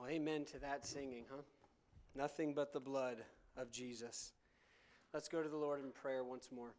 Well, amen to that singing, huh? Nothing but the blood of Jesus. Let's go to the Lord in prayer once more.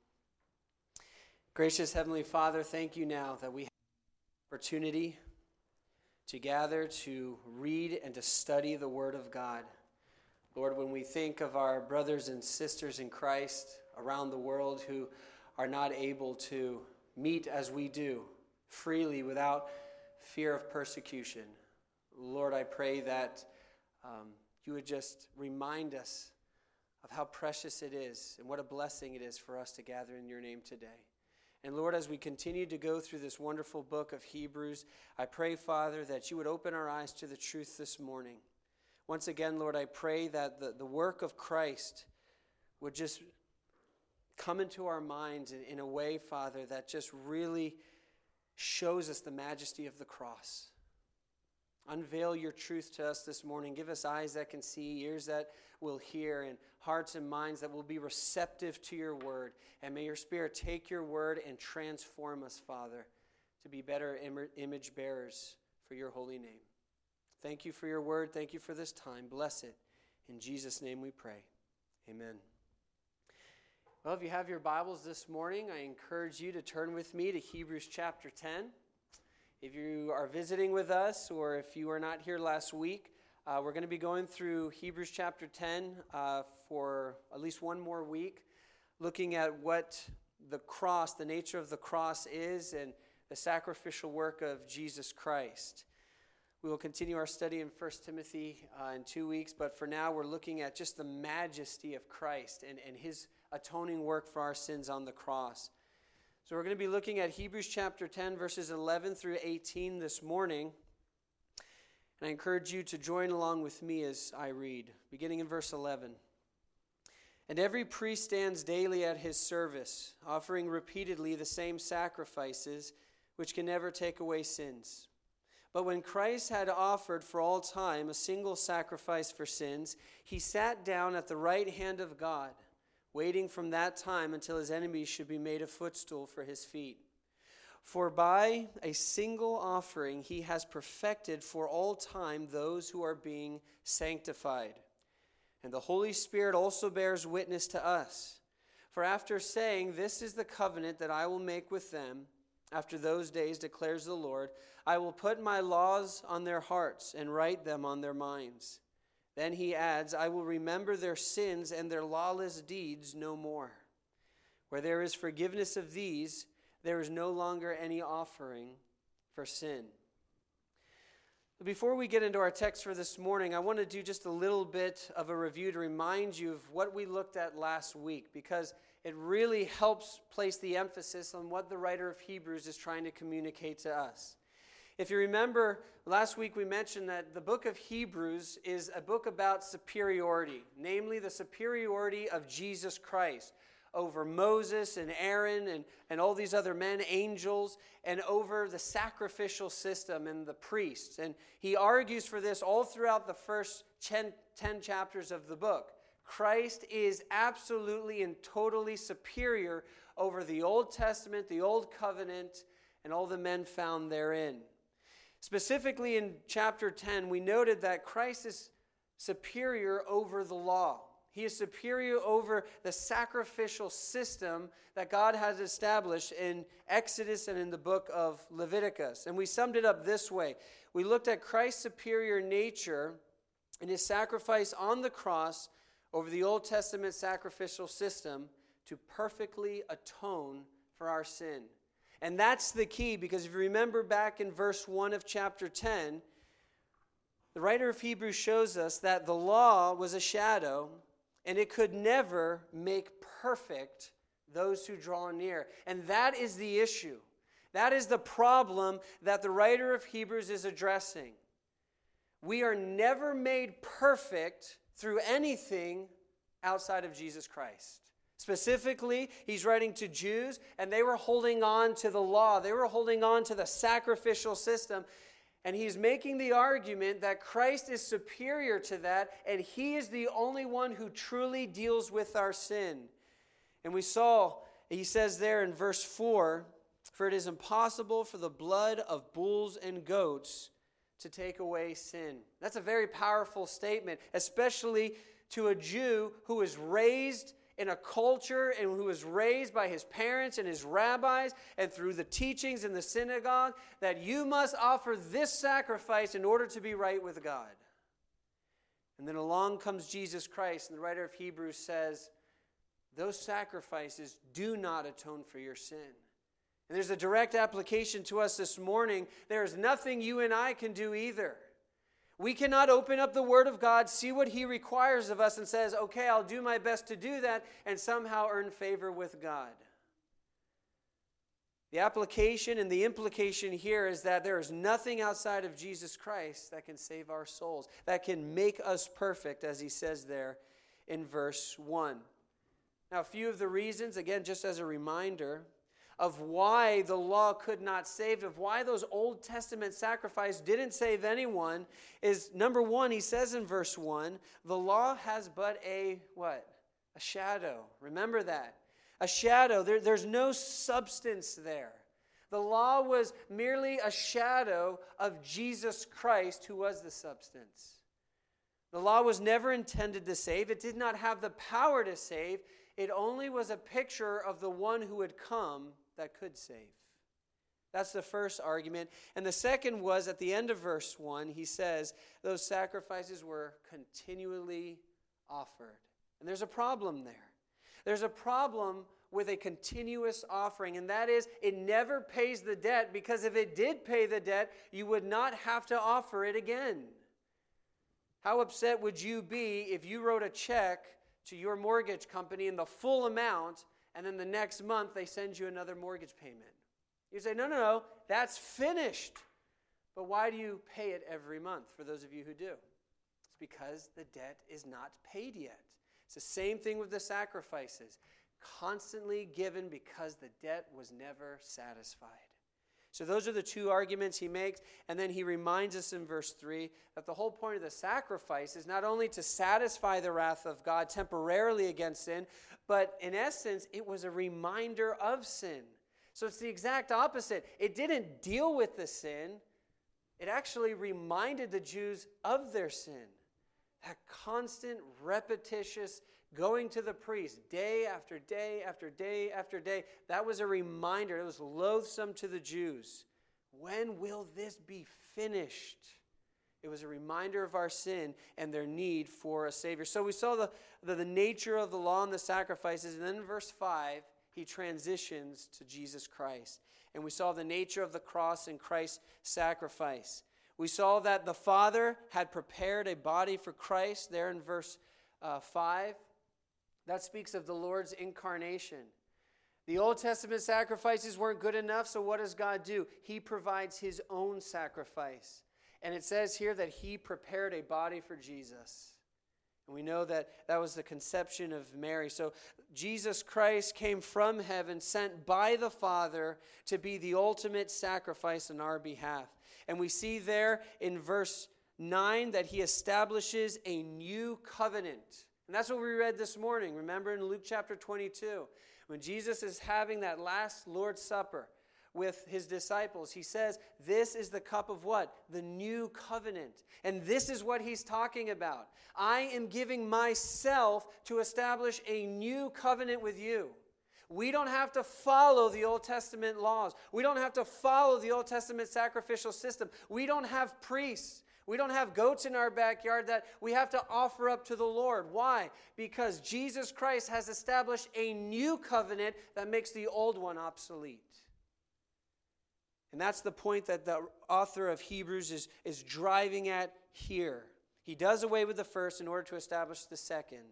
Gracious Heavenly Father, thank you now that we have the opportunity to gather, to read, and to study the Word of God. Lord, when we think of our brothers and sisters in Christ around the world who are not able to meet as we do, freely, without fear of persecution, Lord, I pray that you would just remind us of how precious it is and what a blessing it is for us to gather in your name today. And Lord, as we continue to go through this wonderful book of Hebrews, I pray, Father, that you would open our eyes to the truth this morning. Once again, Lord, I pray that the work of Christ would just come into our minds in a way, Father, that just really shows us the majesty of the cross. Unveil your truth to us this morning. Give us eyes that can see, ears that will hear, and hearts and minds that will be receptive to your word. And may your Spirit take your word and transform us, Father, to be better image bearers for your holy name. Thank you for your word. Thank you for this time. Bless it. In Jesus' name we pray. Amen. Well, if you have your Bibles this morning, I encourage you to turn with me to Hebrews chapter 10. If you are visiting with us, or if you were not here last week, we're going to be going through Hebrews chapter 10 for at least one more week, looking at what the cross, the nature of the cross is, and the sacrificial work of Jesus Christ. We will continue our study in 1 Timothy in 2 weeks, but for now we're looking at just the majesty of Christ and his atoning work for our sins on the cross. So we're going to be looking at Hebrews chapter 10, verses 11 through 18 this morning. And I encourage you to join along with me as I read, beginning in verse 11. And every priest stands daily at his service, offering repeatedly the same sacrifices, which can never take away sins. But when Christ had offered for all time a single sacrifice for sins, he sat down at the right hand of God, waiting from that time until his enemies should be made a footstool for his feet. For by a single offering he has perfected for all time those who are being sanctified. And the Holy Spirit also bears witness to us. For after saying, "This is the covenant that I will make with them after those days, declares the Lord, I will put my laws on their hearts and write them on their minds." Then he adds, "I will remember their sins and their lawless deeds no more. Where there is forgiveness of these, there is no longer any offering for sin." Before we get into our text for this morning, I want to do just a little bit of a review to remind you of what we looked at last week, because it really helps place the emphasis on what the writer of Hebrews is trying to communicate to us. If you remember, last week we mentioned that the book of Hebrews is a book about superiority, namely the superiority of Jesus Christ over Moses and Aaron and all these other men, angels, and over the sacrificial system and the priests. And he argues for this all throughout the first 10 chapters of the book. Christ is absolutely and totally superior over the Old Testament, the Old Covenant, and all the men found therein. Specifically in chapter 10, we noted that Christ is superior over the law. He is superior over the sacrificial system that God has established in Exodus and in the book of Leviticus. And we summed it up this way. We looked at Christ's superior nature and his sacrifice on the cross over the Old Testament sacrificial system to perfectly atone for our sin. And that's the key, because if you remember back in verse 1 of chapter 10, the writer of Hebrews shows us that the law was a shadow, and it could never make perfect those who draw near. And that is the issue. That is the problem that the writer of Hebrews is addressing. We are never made perfect through anything outside of Jesus Christ. Specifically, he's writing to Jews, and they were holding on to the law. They were holding on to the sacrificial system. And he's making the argument that Christ is superior to that, and he is the only one who truly deals with our sin. And we saw, he says there in verse 4, "For it is impossible for the blood of bulls and goats to take away sin. That's a very powerful statement, especially to a Jew who was raised in a culture and who was raised by his parents and his rabbis and through the teachings in the synagogue, that you must offer this sacrifice in order to be right with God. And then along comes Jesus Christ, and the writer of Hebrews says, those sacrifices do not atone for your sin. And there's a direct application to us this morning. There is nothing you and I can do either. We cannot open up the Word of God, see what He requires of us, and says, okay, I'll do my best to do that, and somehow earn favor with God. The application and the implication here is that there is nothing outside of Jesus Christ that can save our souls, that can make us perfect, as he says there in verse 1. Now, a few of the reasons, again, just as a reminder, of why the law could not save, of why those Old Testament sacrifices didn't save anyone, is number one, he says in verse 1, the law has but a, what? A shadow. Remember that. A shadow. There's no substance there. The law was merely a shadow of Jesus Christ, who was the substance. The law was never intended to save. It did not have the power to save. It only was a picture of the one who had come that could save. That's the first argument. And the second was at the end of verse 1, he says, those sacrifices were continually offered. And there's a problem there. There's a problem with a continuous offering, and that is it never pays the debt, because if it did pay the debt, you would not have to offer it again. How upset would you be if you wrote a check to your mortgage company in the full amount, and then the next month they send you another mortgage payment? You say, no, that's finished. But why do you pay it every month, for those of you who do? It's because the debt is not paid yet. It's the same thing with the sacrifices. Constantly given because the debt was never satisfied. So those are the two arguments he makes. And then he reminds us in verse 3 that the whole point of the sacrifice is not only to satisfy the wrath of God temporarily against sin, but in essence, it was a reminder of sin. So it's the exact opposite. It didn't deal with the sin. It actually reminded the Jews of their sin. That constant, repetitious going to the priest day after day after day after day, that was a reminder. It was loathsome to the Jews. When will this be finished? It was a reminder of our sin and their need for a Savior. So we saw the nature of the law and the sacrifices. And then in verse 5, he transitions to Jesus Christ. And we saw the nature of the cross and Christ's sacrifice. We saw that the Father had prepared a body for Christ there in verse 5. That speaks of the Lord's incarnation. The Old Testament sacrifices weren't good enough, so what does God do? He provides his own sacrifice. And it says here that he prepared a body for Jesus. And we know that that was the conception of Mary. So Jesus Christ came from heaven, sent by the Father to be the ultimate sacrifice on our behalf. And we see there in verse 9 that he establishes a new covenant. And that's what we read this morning. Remember in Luke chapter 22, when Jesus is having that last Lord's Supper with his disciples, he says, this is the cup of what? The new covenant. And this is what he's talking about. I am giving myself to establish a new covenant with you. We don't have to follow the Old Testament laws. We don't have to follow the Old Testament sacrificial system. We don't have priests. We don't have goats in our backyard that we have to offer up to the Lord. Why? Because Jesus Christ has established a new covenant that makes the old one obsolete. And that's the point that the author of Hebrews is driving at here. He does away with the first in order to establish the second.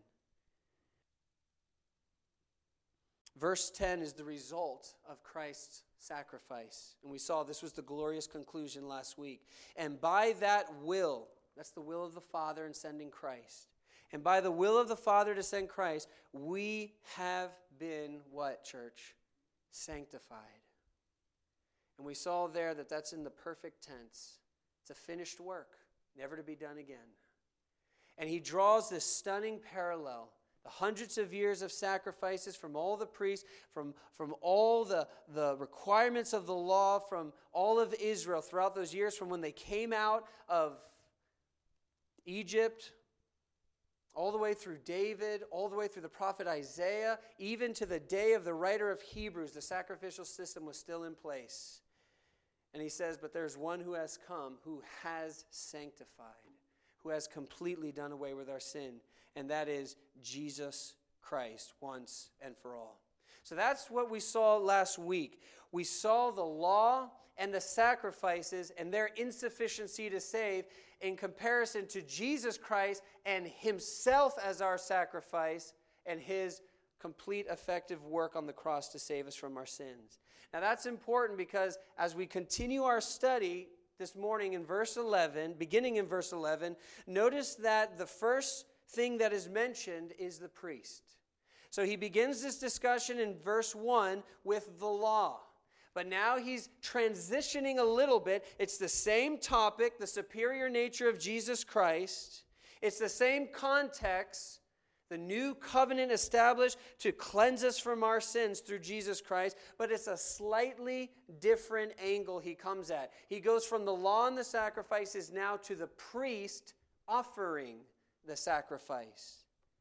Verse 10 is the result of Christ's sacrifice. And we saw this was the glorious conclusion last week. And by that will, that's the will of the Father in sending Christ. And by the will of the Father to send Christ, we have been what, church? Sanctified. And we saw there that that's in the perfect tense. It's a finished work, never to be done again. And he draws this stunning parallel The hundreds of years of sacrifices from all the priests, from all the requirements of the law, from all of Israel throughout those years, from when they came out of Egypt, all the way through David, all the way through the prophet Isaiah, even to the day of the writer of Hebrews, the sacrificial system was still in place. And he says, but there's one who has come, who has sanctified, who has completely done away with our sin, and that is Jesus Christ once and for all. So that's what we saw last week. We saw the law and the sacrifices and their insufficiency to save in comparison to Jesus Christ and himself as our sacrifice and his complete effective work on the cross to save us from our sins. Now that's important because as we continue our study this morning in verse 11, beginning in verse 11, notice that the first thing that is mentioned is the priest. So he begins this discussion in verse 1 with the law. But now he's transitioning a little bit. It's the same topic, the superior nature of Jesus Christ. It's the same context, the new covenant established to cleanse us from our sins through Jesus Christ. But it's a slightly different angle he comes at. He goes from the law and the sacrifices now to the priest offering the sacrifice.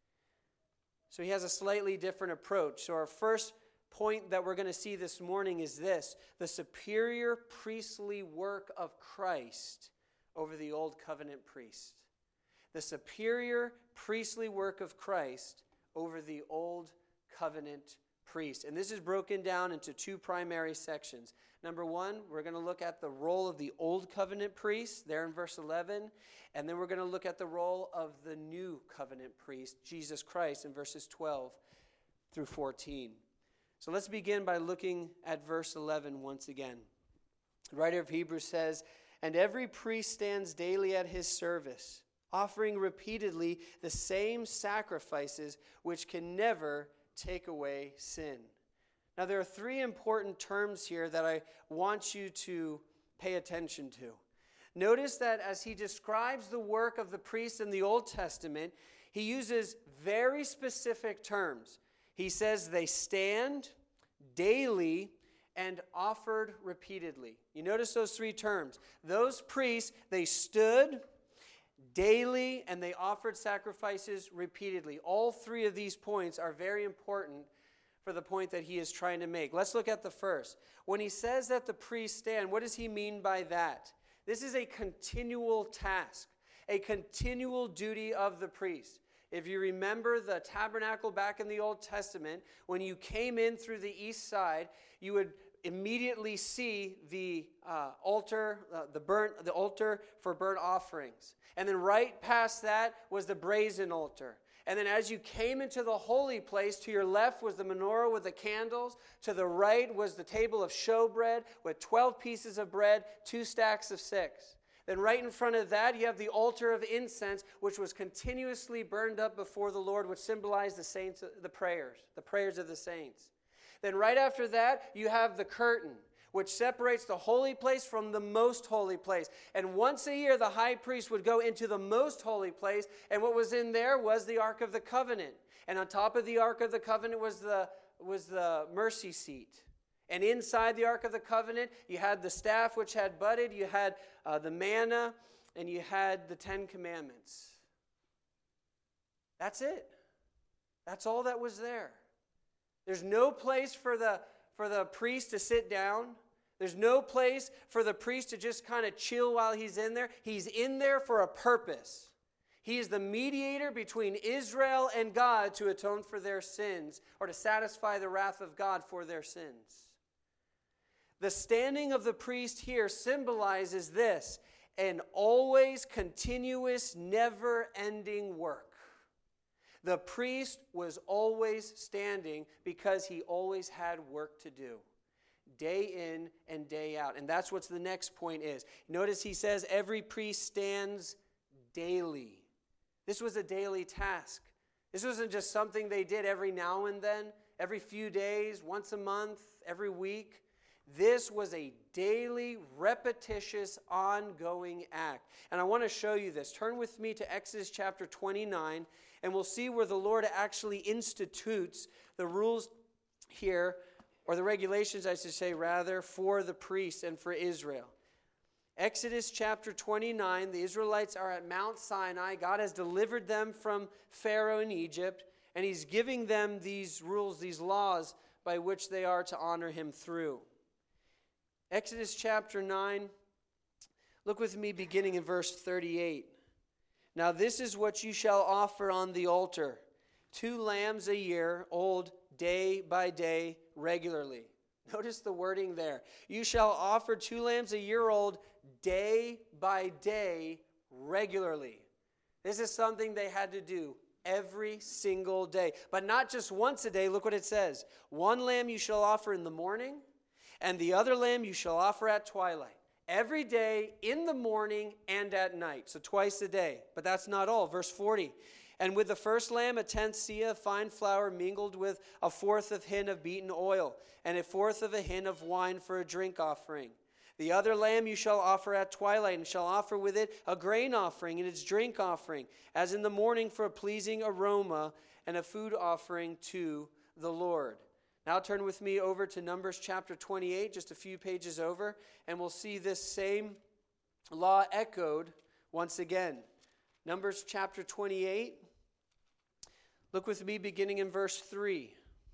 So he has a slightly different approach. So our first point that we're going to see this morning is this: the superior priestly work of Christ over the old covenant priest. The superior priestly work of Christ over the old covenant priest. And this is broken down into two primary sections. Number one, we're going to look at the role of the old covenant priest there in verse 11. And then we're going to look at the role of the new covenant priest, Jesus Christ, in verses 12 through 14. So let's begin by looking at verse 11 once again. The writer of Hebrews says, "And every priest stands daily at his service, offering repeatedly the same sacrifices which can never take away sin." Now there are three important terms here that I want you to pay attention to. Notice that as he describes the work of the priests in the Old Testament, he uses very specific terms. He says they stand daily and offered repeatedly. You notice those three terms. Those priests, they stood daily and they offered sacrifices repeatedly. All three of these points are very important for the point that he is trying to make. Let's look at the first. When he says that the priests stand, what does he mean by that? This is a continual task, a continual duty of the priest. If you remember the tabernacle back in the Old Testament, when you came in through the east side, you would immediately see the altar, the altar for burnt offerings. And then right past that was the brazen altar. And then as you came into the holy place, to your left was the menorah with the candles. To the right was the table of showbread with 12 pieces of bread, 2 stacks of 6. Then right in front of that, you have the altar of incense, which was continuously burned up before the Lord, which symbolized the saints, the prayers of the saints. Then right after that, you have the curtain, which separates the holy place from the most holy place. And once a year, the high priest would go into the most holy place, and what was in there was the Ark of the Covenant. And on top of the Ark of the Covenant was the mercy seat. And inside the Ark of the Covenant, you had the staff which had budded, you had the manna, and you had the 10 Commandments. That's it. That's all that was there. There's no place for the priest to sit down. There's no place for the priest to just kind of chill while he's in there. He's in there for a purpose. He is the mediator between Israel and God to atone for their sins or to satisfy the wrath of God for their sins. The standing of the priest here symbolizes this: an always continuous, never-ending work. The priest was always standing because he always had work to do, day in and day out. And that's what the next point is. Notice he says every priest stands daily. This was a daily task. This wasn't just something they did every now and then, every few days, once a month, every week. This was a daily, repetitious, ongoing act. And I want to show you this. Turn with me to Exodus chapter 29, and we'll see where the Lord actually institutes the rules here, or the regulations, I should say, rather, for the priests and for Israel. Exodus chapter 29, the Israelites are at Mount Sinai. God has delivered them from Pharaoh in Egypt, and he's giving them these rules, these laws, by which they are to honor him through. Exodus chapter 9, look with me beginning in verse 38. Now this is what you shall offer on the altar: 2 lambs a year, old, day by day, regularly. Notice the wording there. You shall offer 2 lambs a year old, day by day, regularly. This is something they had to do every single day. But not just once a day. Look what it says. 1 lamb you shall offer in the morning, and the other lamb you shall offer at twilight. Every day, in the morning and at night. So twice a day. But that's not all. Verse 40. And with the first lamb, a 1/10 seah of fine flour mingled with 1/4 of hin of beaten oil, and 1/4 of a hin of wine for a drink offering. The other lamb you shall offer at twilight, and shall offer with it a grain offering and its drink offering, as in the morning for a pleasing aroma, and a food offering to the Lord. Now turn with me over to Numbers chapter 28, just a few pages over, and we'll see this same law echoed once again. Numbers chapter 28, look with me beginning in verse 3.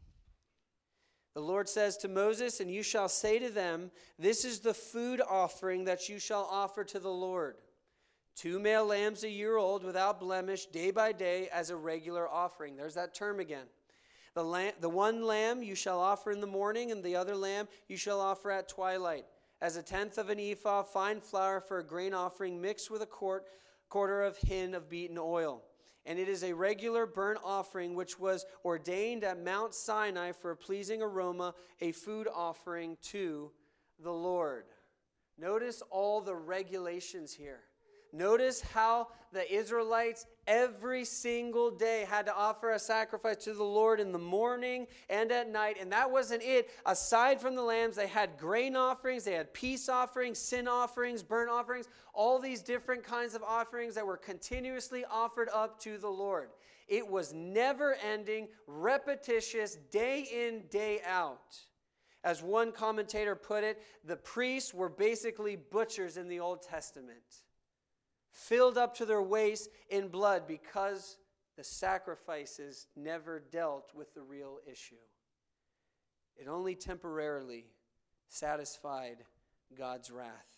The Lord says to Moses, and you shall say to them, this is the food offering that you shall offer to the Lord. 2 male lambs a year old without blemish, day by day, as a regular offering. There's that term again. The 1 lamb you shall offer in the morning, and the other lamb you shall offer at twilight, as a 1/10 of an ephah of fine flour for a grain offering mixed with a quarter of hin of beaten oil. And it is a regular burnt offering which was ordained at Mount Sinai for a pleasing aroma, a food offering to the Lord. Notice all the regulations here. Notice how the Israelites every single day had to offer a sacrifice to the Lord in the morning and at night. And that wasn't it. Aside from the lambs, they had grain offerings, they had peace offerings, sin offerings, burnt offerings, all these different kinds of offerings that were continuously offered up to the Lord. It was never-ending, repetitious, day in, day out. As one commentator put it, the priests were basically butchers in the Old Testament, filled up to their waist in blood because the sacrifices never dealt with the real issue. It only temporarily satisfied God's wrath.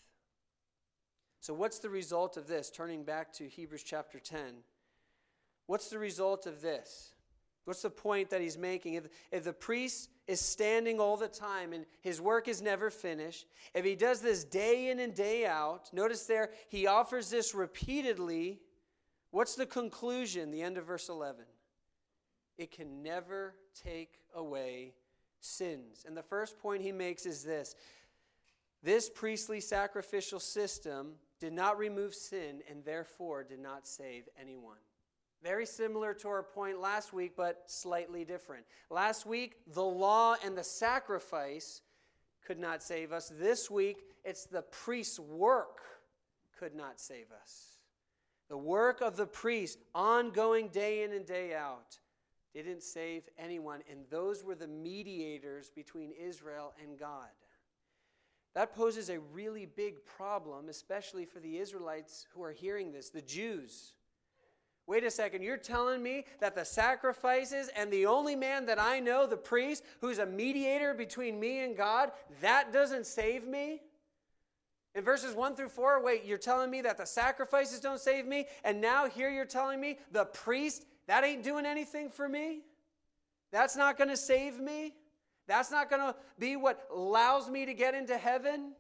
So what's the result of this? Turning back to Hebrews chapter 10. What's the result of this? What's the point that he's making? If the priest is standing all the time and his work is never finished, if he does this day in and day out, notice there, he offers this repeatedly, what's the conclusion? The end of verse 11. It can never take away sins. And the first point he makes is this. This priestly sacrificial system did not remove sin and therefore did not save anyone. Very similar to our point last week, but slightly different. Last week, the law and the sacrifice could not save us. This week, it's the priest's work could not save us. The work of the priest, ongoing day in and day out, didn't save anyone. And those were the mediators between Israel and God. That poses a really big problem, especially for the Israelites who are hearing this, the Jews. Wait a second, you're telling me that the sacrifices and the only man that I know, the priest, who's a mediator between me and God, that doesn't save me? In verses 1 through 4, wait, you're telling me that the sacrifices don't save me, and now here you're telling me the priest, that ain't doing anything for me? That's not going to save me? That's not going to be what allows me to get into heaven?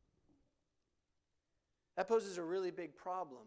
That poses a really big problem.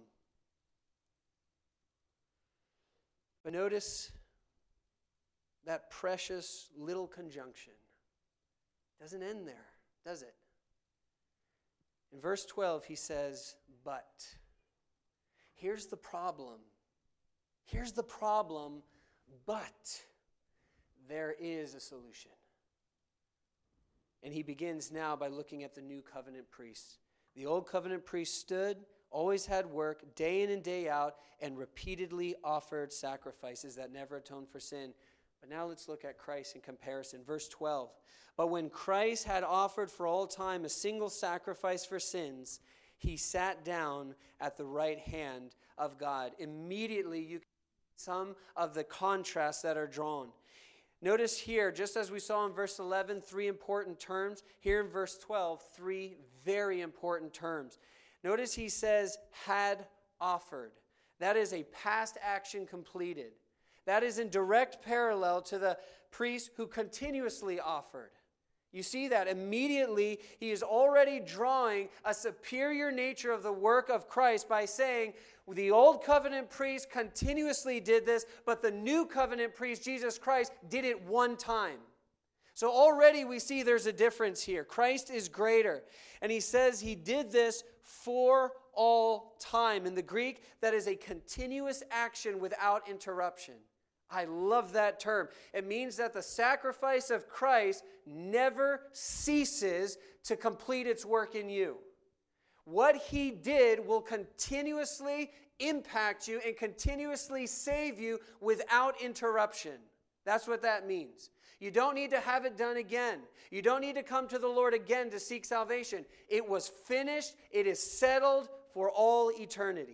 But notice that precious little conjunction. Doesn't end there, does it? In verse 12, he says, but. Here's the problem. Here's the problem, but there is a solution. And he begins now by looking at the new covenant priests. The old covenant priest stood, always had work, day in and day out, and repeatedly offered sacrifices that never atoned for sin. But now let's look at Christ in comparison. Verse 12. But when Christ had offered for all time a single sacrifice for sins, he sat down at the right hand of God. Immediately you can see some of the contrasts that are drawn. Notice here, just as we saw in verse 11, 3 important terms. Here in verse 12, 3 very important terms. Notice he says, had offered. That is a past action completed. That is in direct parallel to the priest who continuously offered. You see that immediately he is already drawing a superior nature of the work of Christ by saying the old covenant priest continuously did this, but the new covenant priest, Jesus Christ, did it one time. So already we see there's a difference here. Christ is greater. And he says he did this for all time. In the Greek, that is a continuous action without interruption. I love that term. It means that the sacrifice of Christ never ceases to complete its work in you. What he did will continuously impact you and continuously save you without interruption. That's what that means. You don't need to have it done again. You don't need to come to the Lord again to seek salvation. It was finished. It is settled for all eternity.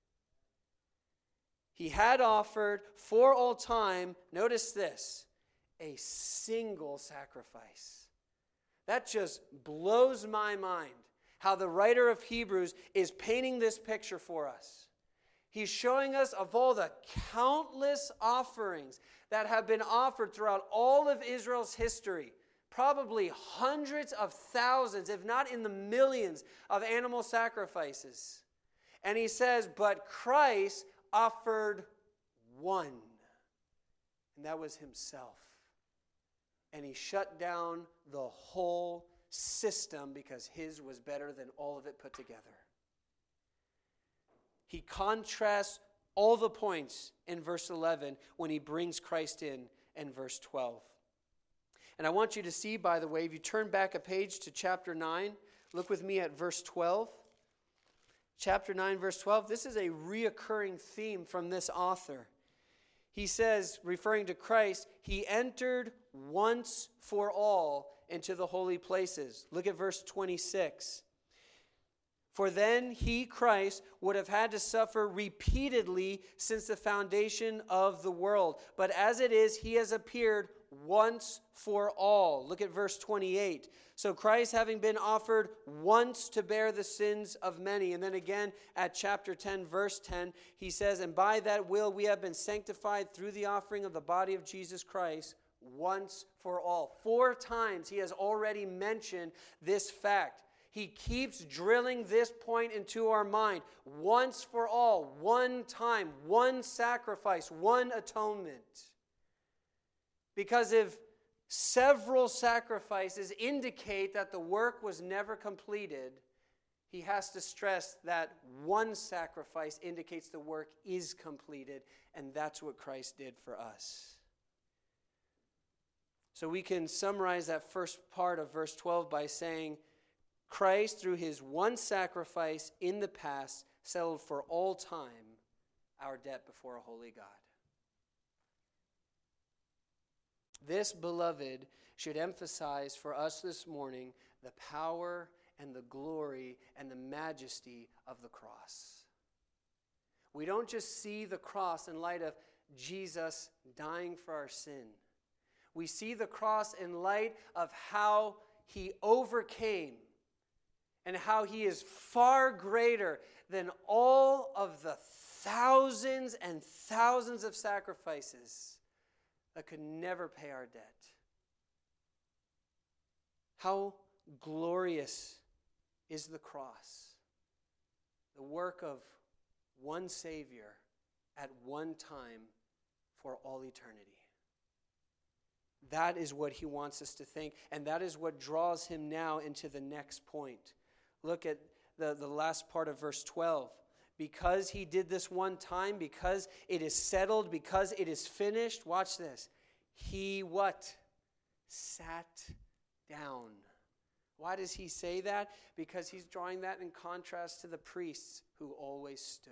He had offered for all time, notice this, a single sacrifice. That just blows my mind, how the writer of Hebrews is painting this picture for us. He's showing us of all the countless offerings that have been offered throughout all of Israel's history, probably hundreds of thousands, if not in the millions, of animal sacrifices. And he says, but Christ offered one, and that was himself. And he shut down the whole system because his was better than all of it put together. He contrasts all the points in verse 11 when he brings Christ in verse 12. And I want you to see, by the way, if you turn back a page to chapter 9, look with me at verse 12. Chapter 9, verse 12, this is a reoccurring theme from this author. He says, referring to Christ, he entered once for all into the holy places. Look at verse 26. For then he, Christ, would have had to suffer repeatedly since the foundation of the world. But as it is, he has appeared once for all. Look at verse 28. So Christ, having been offered once to bear the sins of many. And then again at chapter 10, verse 10, he says, and by that will we have been sanctified through the offering of the body of Jesus Christ once for all. 4 times he has already mentioned this fact. He keeps drilling this point into our mind. Once for all, one time, one sacrifice, one atonement. Because if several sacrifices indicate that the work was never completed, he has to stress that one sacrifice indicates the work is completed, and that's what Christ did for us. So we can summarize that first part of verse 12 by saying, Christ, through his one sacrifice in the past, settled for all time our debt before a holy God. This, beloved, should emphasize for us this morning the power and the glory and the majesty of the cross. We don't just see the cross in light of Jesus dying for our sin. We see the cross in light of how he overcame and how he is far greater than all of the thousands and thousands of sacrifices that could never pay our debt. How glorious is the cross, the work of one Savior at one time for all eternity. That is what he wants us to think, and that is what draws him now into the next point. Look at the last part of verse 12. Because he did this one time, because it is settled, because it is finished, watch this. He what? Sat down. Why does he say that? Because he's drawing that in contrast to the priests who always stood.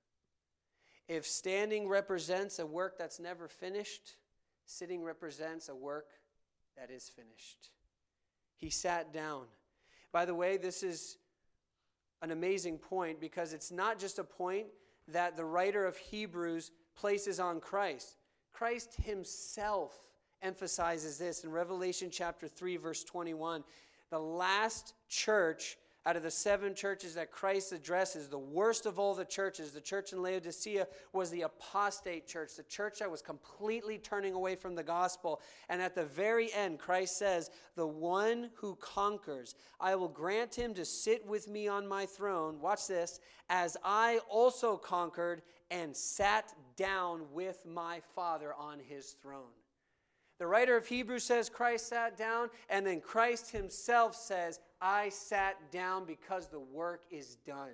If standing represents a work that's never finished, sitting represents a work that is finished. He sat down. By the way, this is an amazing point because it's not just a point that the writer of Hebrews places on Christ. Christ himself emphasizes this in Revelation chapter 3, verse 21. The last church out of the 7 churches that Christ addresses, the worst of all the churches, the church in Laodicea, was the apostate church, the church that was completely turning away from the gospel. And at the very end, Christ says, the one who conquers, I will grant him to sit with me on my throne, watch this, as I also conquered and sat down with my Father on his throne. The writer of Hebrews says Christ sat down, and then Christ himself says, I sat down because the work is done.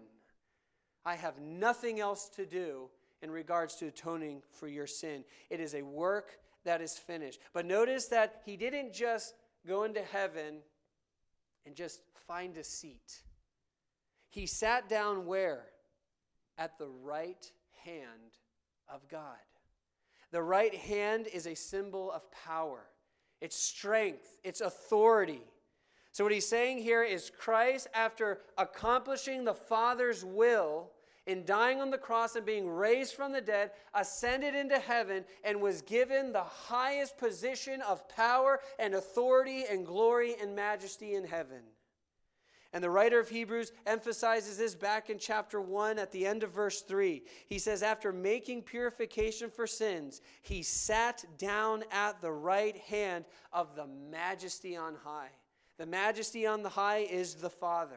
I have nothing else to do in regards to atoning for your sin. It is a work that is finished. But notice that he didn't just go into heaven and just find a seat. He sat down where? At the right hand of God. The right hand is a symbol of power. It's strength. It's authority. So what he's saying here is Christ, after accomplishing the Father's will in dying on the cross and being raised from the dead, ascended into heaven and was given the highest position of power and authority and glory and majesty in heaven. And the writer of Hebrews emphasizes this back in chapter 1 at the end of verse 3. He says, after making purification for sins, he sat down at the right hand of the majesty on high. The majesty on the high is the Father.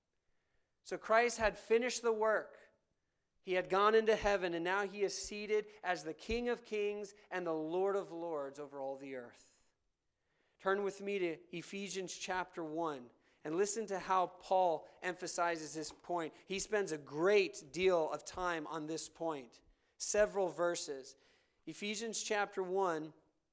So Christ had finished the work. He had gone into heaven, and now he is seated as the King of Kings and the Lord of Lords over all the earth. Turn with me to Ephesians chapter 1. And listen to how Paul emphasizes this point. He spends a great deal of time on this point. Several verses. Ephesians chapter 1,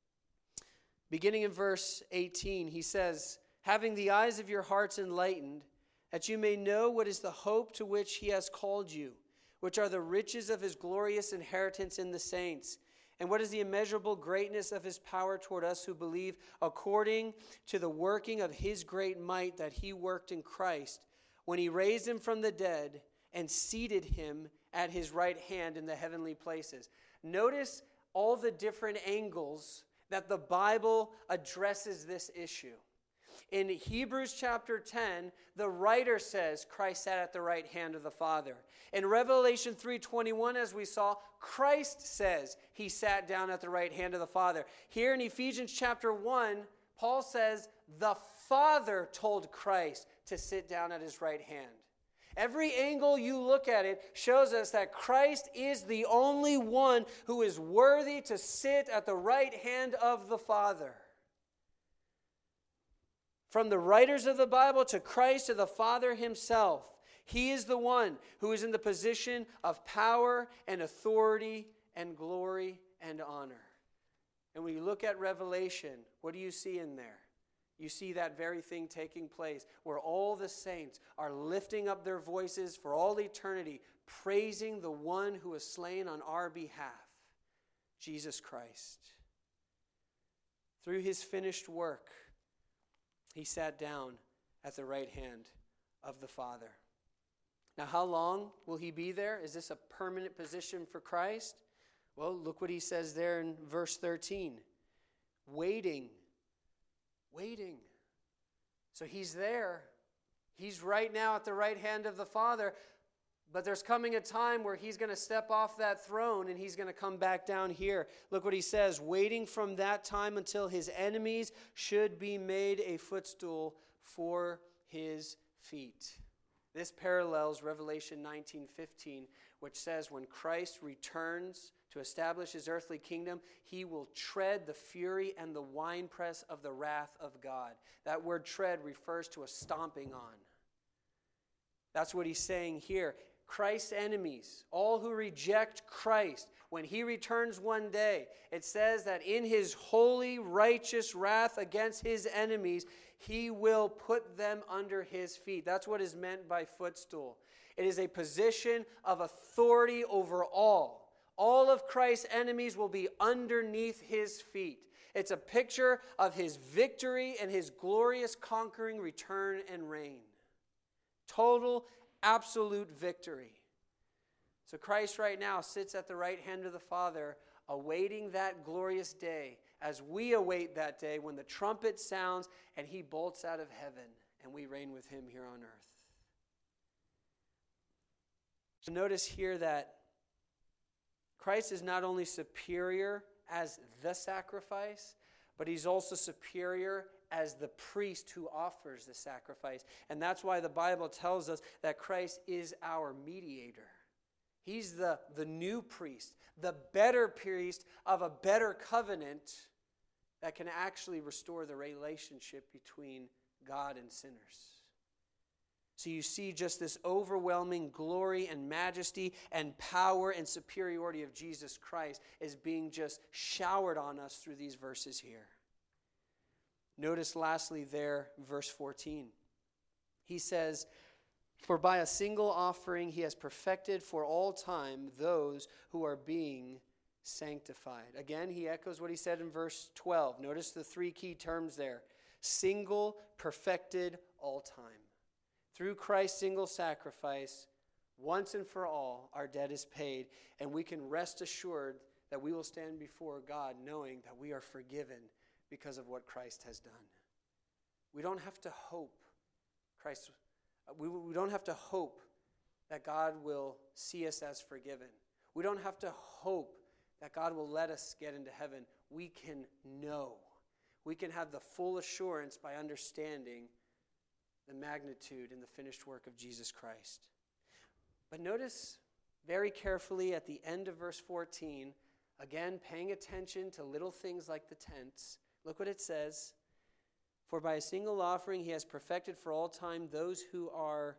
beginning in verse 18, he says, having the eyes of your hearts enlightened, that you may know what is the hope to which he has called you, which are the riches of his glorious inheritance in the saints. And what is the immeasurable greatness of his power toward us who believe, according to the working of his great might that he worked in Christ, when he raised him from the dead and seated him at his right hand in the heavenly places. Notice all the different angles that the Bible addresses this issue. In Hebrews chapter 10, the writer says Christ sat at the right hand of the Father. In Revelation 3:21, as we saw, Christ says he sat down at the right hand of the Father. Here in Ephesians chapter 1, Paul says the Father told Christ to sit down at his right hand. Every angle you look at it shows us that Christ is the only one who is worthy to sit at the right hand of the Father. From the writers of the Bible to Christ to the Father himself, he is the one who is in the position of power and authority and glory and honor. And when you look at Revelation, what do you see in there? You see that very thing taking place where all the saints are lifting up their voices for all eternity, praising the one who was slain on our behalf, Jesus Christ. Through his finished work, he sat down at the right hand of the Father. Now, how long will he be there? Is this a permanent position for Christ? Well, look what he says there in verse 13. Waiting. So he's there. He's right now at the right hand of the Father. But there's coming a time where he's going to step off that throne and he's going to come back down here. Look what he says. Waiting from that time until his enemies should be made a footstool for his feet. This parallels Revelation 19:15, which says when Christ returns to establish his earthly kingdom, he will tread the fury and the winepress of the wrath of God. That word tread refers to a stomping on. That's what he's saying here. Christ's enemies, all who reject Christ, when he returns one day, it says that in his holy, righteous wrath against his enemies, he will put them under his feet. That's what is meant by footstool. It is a position of authority over all. All of Christ's enemies will be underneath his feet. It's a picture of his victory and his glorious conquering return and reign. Total, absolute victory. So Christ right now sits at the right hand of the Father, awaiting that glorious day, as we await that day when the trumpet sounds and he bolts out of heaven and we reign with him here on earth. So notice here that Christ is not only superior as the sacrifice, but he's also superior as the priest who offers the sacrifice. And that's why the Bible tells us that Christ is our mediator. He's the new priest, the better priest of a better covenant that can actually restore the relationship between God and sinners. So you see just this overwhelming glory and majesty and power and superiority of Jesus Christ is being just showered on us through these verses here. Notice lastly there, verse 14. He says, "For by a single offering he has perfected for all time those who are being sanctified." Again, he echoes what he said in verse 12. Notice the three key terms there. Single, perfected, all time. Through Christ's single sacrifice, once and for all, our debt is paid, and we can rest assured that we will stand before God knowing that we are forgiven because of what Christ has done. We don't have to hope we don't have to hope that God will see us as forgiven. We don't have to hope that God will let us get into heaven. We can know. We can have the full assurance by understanding the magnitude and the finished work of Jesus Christ. But notice very carefully at the end of verse 14, again paying attention to little things like the tense. Look what it says. "For by a single offering he has perfected for all time those who are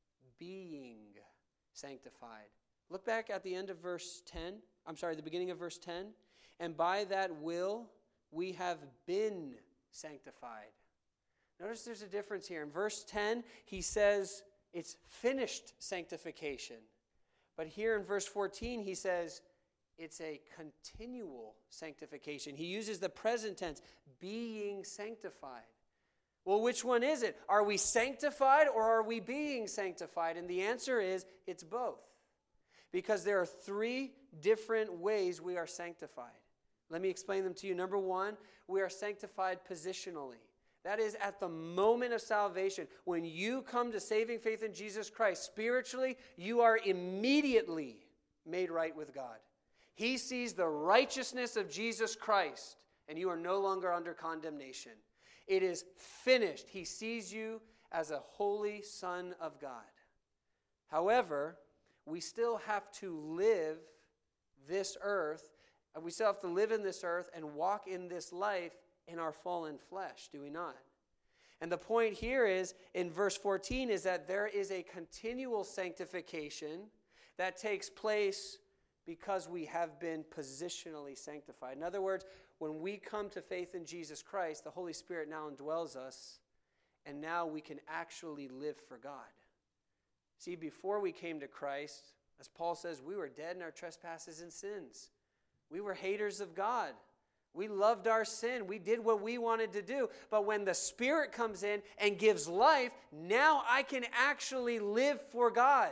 being sanctified." Look back at the end of verse 10. The beginning of verse 10. "And by that will we have been sanctified." Notice there's a difference here. In verse 10, he says it's finished sanctification. But here in verse 14, he says it's a continual sanctification. He uses the present tense, being sanctified. Well, which one is it? Are we sanctified or are we being sanctified? And the answer is it's both. Because there are three different ways we are sanctified. Let me explain them to you. Number one, we are sanctified positionally. That is at the moment of salvation. When you come to saving faith in Jesus Christ, spiritually, you are immediately made right with God. He sees the righteousness of Jesus Christ, and you are no longer under condemnation. It is finished. He sees you as a holy son of God. However, we still have to live this earth, and we still have to live in this earth and walk in this life in our fallen flesh, do we not? And the point here is, in verse 14, is that there is a continual sanctification that takes place because we have been positionally sanctified. In other words, when we come to faith in Jesus Christ, the Holy Spirit now indwells us, and now we can actually live for God. See, before we came to Christ, as Paul says, we were dead in our trespasses and sins. We were haters of God. We loved our sin. We did what we wanted to do. But when the Spirit comes in and gives life, now I can actually live for God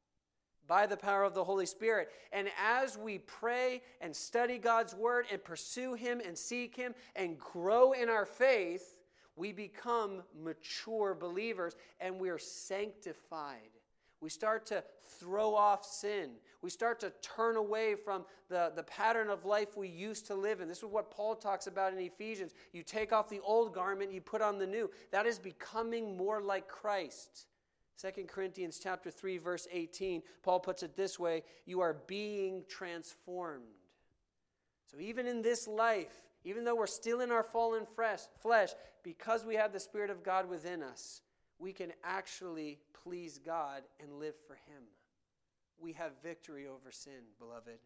by the power of the Holy Spirit. And as we pray and study God's Word and pursue Him and seek Him and grow in our faith, we become mature believers and we are sanctified. We start to throw off sin. We start to turn away from the pattern of life we used to live in. This is what Paul talks about in Ephesians. You take off the old garment, you put on the new. That is becoming more like Christ. 2 Corinthians chapter 3, verse 18, Paul puts it this way, you are being transformed. So even in this life, even though we're still in our fallen flesh, because we have the Spirit of God within us, we can actually please God and live for Him. we have victory over sin, beloved.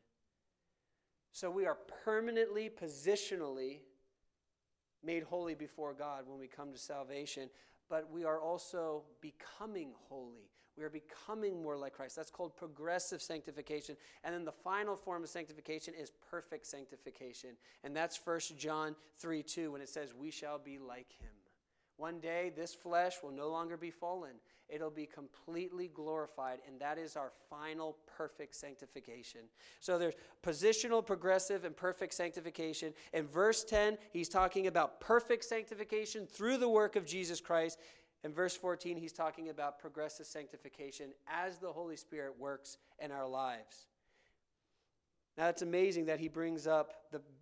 So we are permanently, positionally made holy before God when we come to salvation, but we are also becoming holy. We are becoming more like Christ. That's called progressive sanctification. And then the final form of sanctification is perfect sanctification. And that's 1 John 3:2 when it says, we shall be like him. One day, this flesh will no longer be fallen. It'll be completely glorified, and that is our final perfect sanctification. So there's positional, progressive, and perfect sanctification. In verse 10, he's talking about perfect sanctification through the work of Jesus Christ. In verse 14, he's talking about progressive sanctification as the Holy Spirit works in our lives. Now, it's amazing that he brings up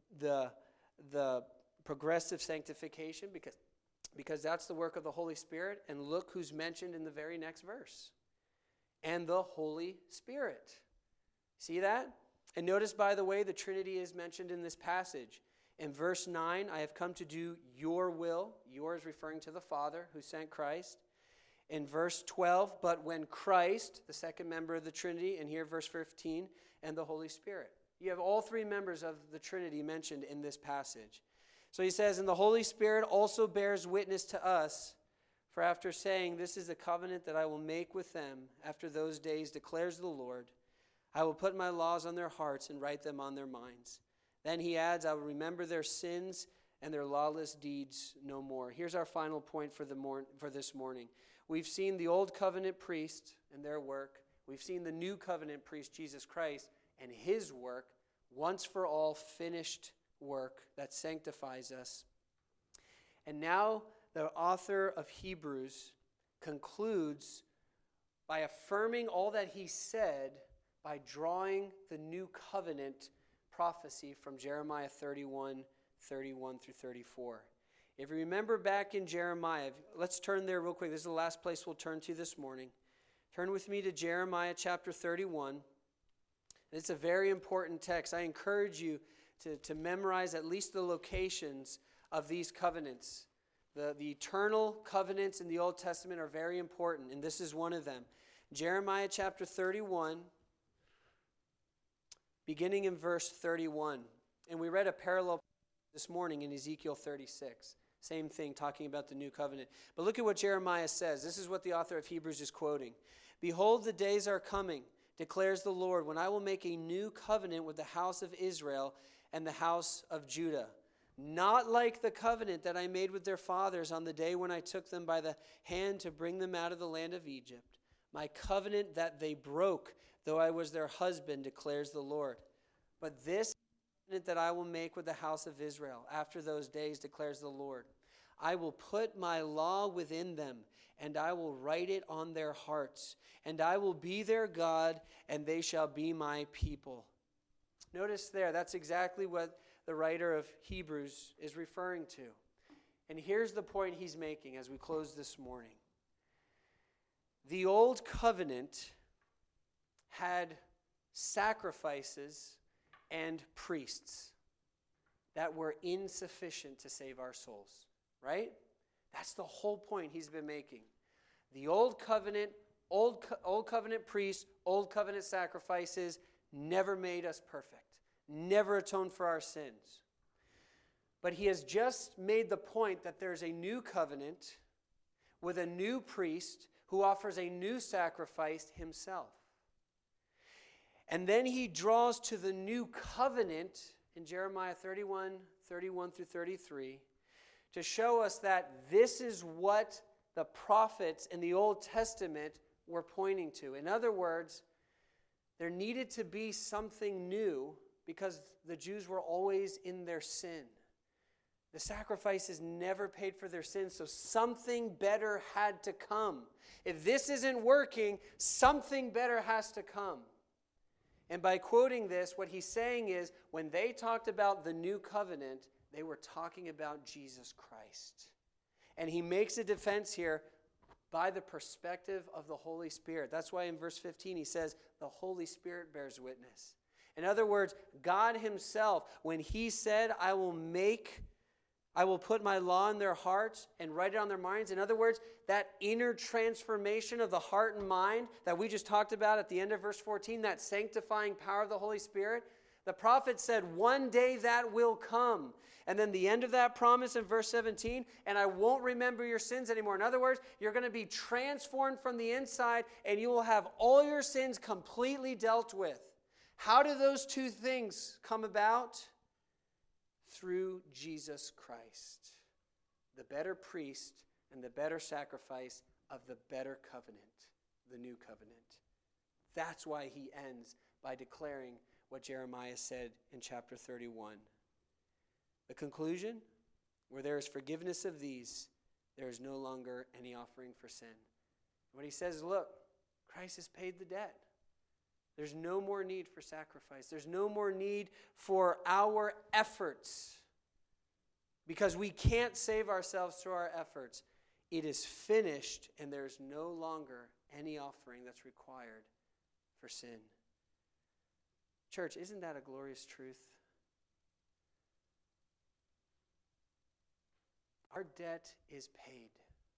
the progressive sanctification because that's the work of the Holy Spirit. And look who's mentioned in the very next verse. And the Holy Spirit. See that? And notice, by the way, the Trinity is mentioned in this passage. In verse 9, I have come to do your will. Your is referring to the Father who sent Christ. In verse 12, but when Christ, the second member of the Trinity, and here verse 15, and the Holy Spirit. You have all three members of the Trinity mentioned in this passage. So he says, and the Holy Spirit also bears witness to us, for after saying, this is the covenant that I will make with them after those days, declares the Lord, I will put my laws on their hearts and write them on their minds. Then he adds, I will remember their sins and their lawless deeds no more. Here's our final point for this morning. We've seen the old covenant priest and their work. We've seen the new covenant priest, Jesus Christ, and his work, once for all finished work that sanctifies us. And now the author of Hebrews concludes by affirming all that he said by drawing the new covenant prophecy from Jeremiah 31 through 34. If you remember back in Jeremiah, let's turn there real quick. This is the last place we'll turn to this morning. Turn with me to Jeremiah chapter 31. It's a very important text. I encourage you to memorize at least the locations of these covenants. The eternal covenants in the Old Testament are very important, and this is one of them. Jeremiah chapter 31, beginning in verse 31. And we read a parallel this morning in Ezekiel 36. Same thing, talking about the new covenant. But look at what Jeremiah says. This is what the author of Hebrews is quoting. Behold, the days are coming, declares the Lord, when I will make a new covenant with the house of Israel and the house of Judah. Not like the covenant that I made with their fathers on the day when I took them by the hand to bring them out of the land of Egypt. My covenant that they broke, though I was their husband, declares the Lord. But this covenant that I will make with the house of Israel after those days, declares the Lord. I will put my law within them, and I will write it on their hearts. And I will be their God, and they shall be my people. Notice there, that's exactly what the writer of Hebrews is referring to. And here's the point he's making as we close this morning. The old covenant had sacrifices and priests that were insufficient to save our souls, right? That's the whole point he's been making. The old covenant priests, old covenant sacrifices never made us perfect, never atoned for our sins. But he has just made the point that there's a new covenant with a new priest who offers a new sacrifice himself. And then he draws to the new covenant in Jeremiah 31 through 33 to show us that this is what the prophets in the Old Testament were pointing to. In other words, there needed to be something new because the Jews were always in their sin. The sacrifices never paid for their sins, so something better had to come. If this isn't working, something better has to come. And by quoting this, what he's saying is, when they talked about the new covenant, they were talking about Jesus Christ. And he makes a defense here by the perspective of the Holy Spirit. That's why in verse 15 he says, the Holy Spirit bears witness. In other words, God himself, when he said, I will put my law in their hearts and write it on their minds. In other words, that inner transformation of the heart and mind that we just talked about at the end of verse 14, that sanctifying power of the Holy Spirit, the prophet said, one day that will come. And then the end of that promise in verse 17, and I won't remember your sins anymore. In other words, you're going to be transformed from the inside, and you will have all your sins completely dealt with. How do those two things come about? Through Jesus Christ, the better priest and the better sacrifice of the better covenant, the new covenant. That's why he ends by declaring what Jeremiah said in chapter 31. The conclusion, where there is forgiveness of these, there is no longer any offering for sin. What he says is, look, Christ has paid the debt. There's no more need for sacrifice. There's no more need for our efforts, because we can't save ourselves through our efforts. It is finished, and there's no longer any offering that's required for sin. Church, isn't that a glorious truth? Our debt is paid.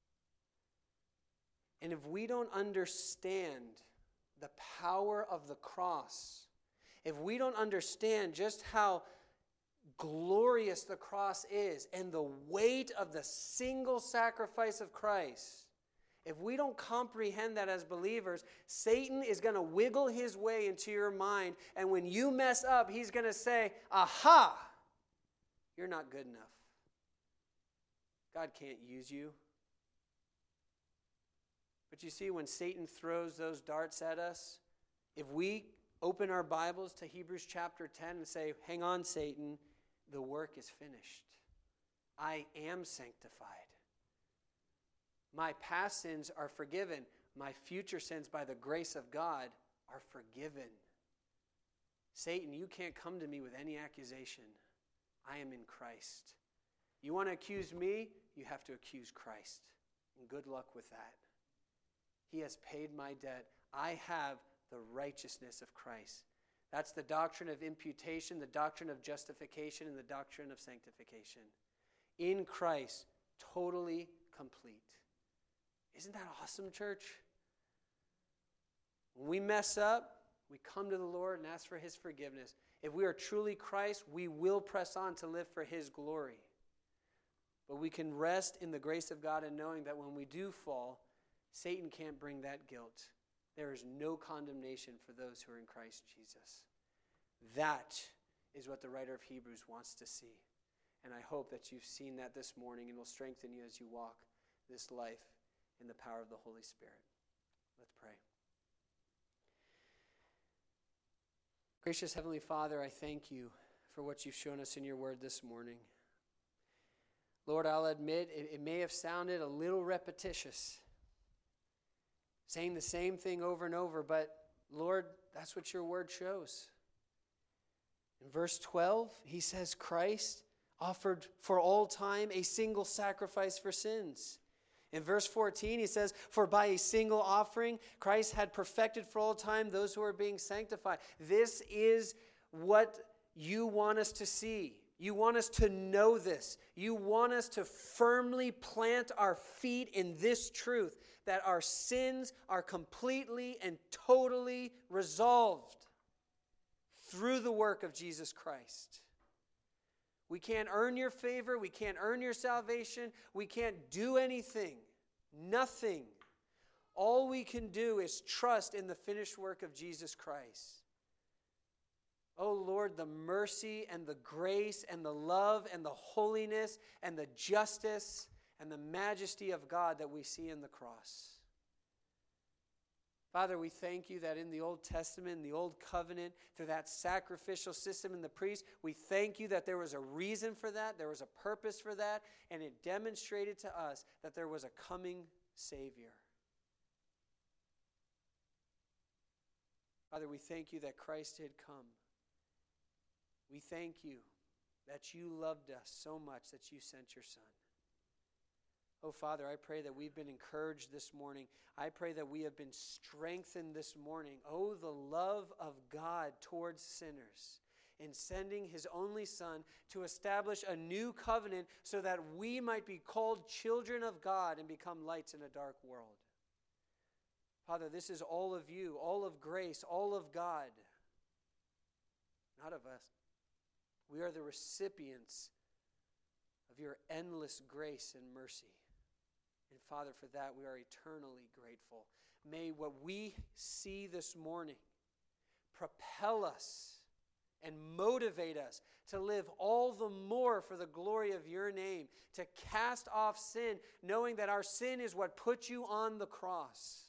And if we don't understand the power of the cross, if we don't understand just how glorious the cross is and the weight of the single sacrifice of Christ, if we don't comprehend that as believers, Satan is going to wiggle his way into your mind, and when you mess up, he's going to say, aha, you're not good enough. God can't use you. But you see, when Satan throws those darts at us, if we open our Bibles to Hebrews chapter 10 and say, hang on, Satan, the work is finished. I am sanctified. My past sins are forgiven. My future sins, by the grace of God, are forgiven. Satan, you can't come to me with any accusation. I am in Christ. You want to accuse me? You have to accuse Christ. And good luck with that. He has paid my debt. I have the righteousness of Christ. That's the doctrine of imputation, the doctrine of justification, and the doctrine of sanctification. In Christ, totally complete. Isn't that awesome, church? When we mess up, we come to the Lord and ask for His forgiveness. If we are truly Christ, we will press on to live for His glory. But we can rest in the grace of God in knowing that when we do fall, Satan can't bring that guilt. There is no condemnation for those who are in Christ Jesus. That is what the writer of Hebrews wants to see. And I hope that you've seen that this morning and will strengthen you as you walk this life in the power of the Holy Spirit. Let's pray. Gracious Heavenly Father, I thank you for what you've shown us in your word this morning. Lord, I'll admit it may have sounded a little repetitious, saying the same thing over and over, but Lord, that's what your word shows. In verse 12, he says, Christ offered for all time a single sacrifice for sins. In verse 14, he says, for by a single offering, Christ had perfected for all time those who are being sanctified. This is what you want us to see. You want us to know this. You want us to firmly plant our feet in this truth, that our sins are completely and totally resolved through the work of Jesus Christ. We can't earn your favor. We can't earn your salvation. We can't do anything. Nothing. All we can do is trust in the finished work of Jesus Christ. Oh Lord, the mercy and the grace and the love and the holiness and the justice and the majesty of God that we see in the cross. Father, we thank you that in the Old Testament, in the Old Covenant, through that sacrificial system in the priest, we thank you that there was a reason for that, there was a purpose for that, and it demonstrated to us that there was a coming Savior. Father, we thank you that Christ had come. We thank you that you loved us so much that you sent your Son. Oh, Father, I pray that we've been encouraged this morning. I pray that we have been strengthened this morning. Oh, the love of God towards sinners. in sending his only Son to establish a new covenant so that we might be called children of God and become lights in a dark world. Father, this is all of you, all of grace, all of God, not of us. We are the recipients of your endless grace and mercy. And Father, for that we are eternally grateful. May what we see this morning propel us and motivate us to live all the more for the glory of your name, to cast off sin, knowing that our sin is what put you on the cross.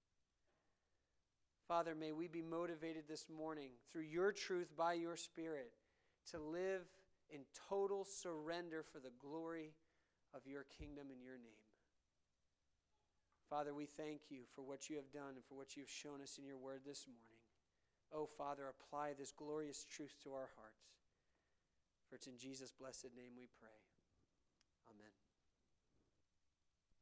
Father, may we be motivated this morning through your truth by your Spirit to live in total surrender for the glory of your kingdom and your name. Father, we thank you for what you have done and for what you have shown us in your word this morning. Oh, Father, apply this glorious truth to our hearts. For it's in Jesus' blessed name we pray. Amen.